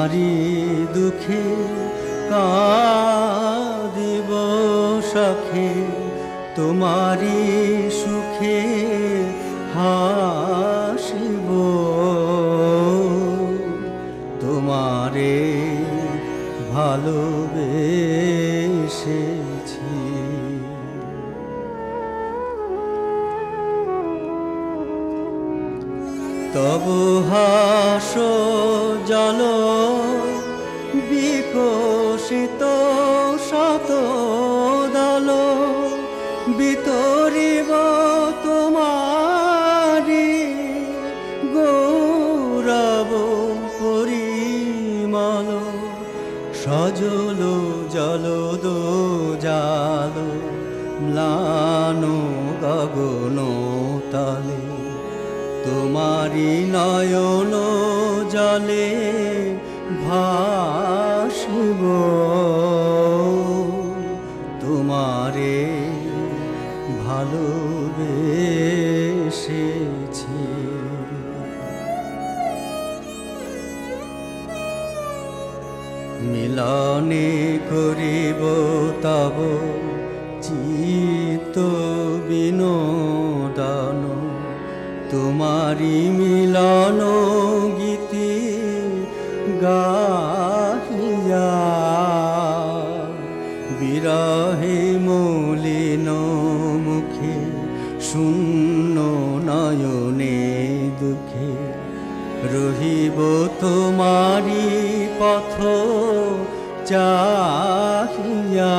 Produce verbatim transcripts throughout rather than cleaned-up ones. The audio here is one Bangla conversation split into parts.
তোমারি দুঃখে কাঁদিব সখে, তোমারি সুখে হাসিব, তোমারে ভালোবেসেছি। তবু হাসো জল বিকশিত শত দল, বিতরিব তোমারি গৌরব পরিমল। সজল জলদ জাল ম্লান গগন তলে, তোমারি নয়ন জলে ভাসিব, তোমারে ভালোবেসেছি। মিলনে করিব তব চিত্ত বিনোদন, তোমারি মিলন গীতি গাহিয়া। বিরহে মলিন মুখে শূন্য নয়নে দুঃখে, রহিব তোমারি পথ চাহিয়া।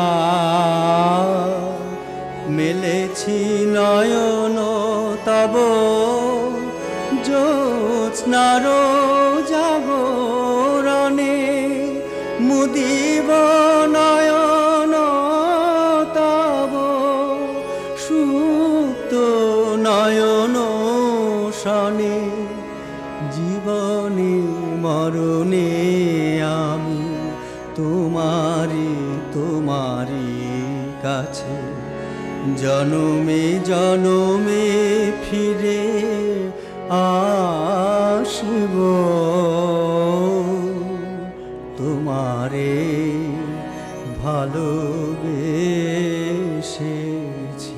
মেলেছি নয়ন তব জ্যোৎস্নার জাগরণে, মুদিব নয়ন তব সুপ্ত নয়ন শনে। জীবনে মরণে আমি তোমারি তোমারি কাছে, জনমে জনমে ফিরে আসিব, তোমারে ভালোবেসেছি।